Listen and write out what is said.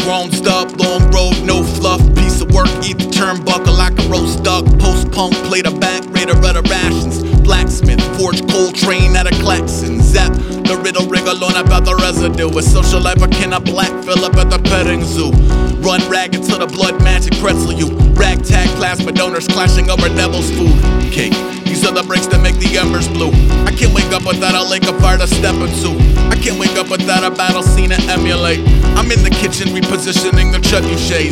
grown stuff, long road, no fluff. Piece of work, eat the turnbuckle like a roast duck. Post-punk, play the back, raider of the rations. Blacksmith, forge coal train at a klaxon. Zap the riddle, rig alone about the residue. With social life akin a black Phillip at the petting zoo. Run ragged till the blood magic pretzel you. Ragtag plasma donors clashing over devil's food cake. These are the breaks that make the embers blue. I can't wake up without a lake of fire to step into. I can't wake up without a battle scene to emulate. I'm in the kitchen repositioning the trebuchets.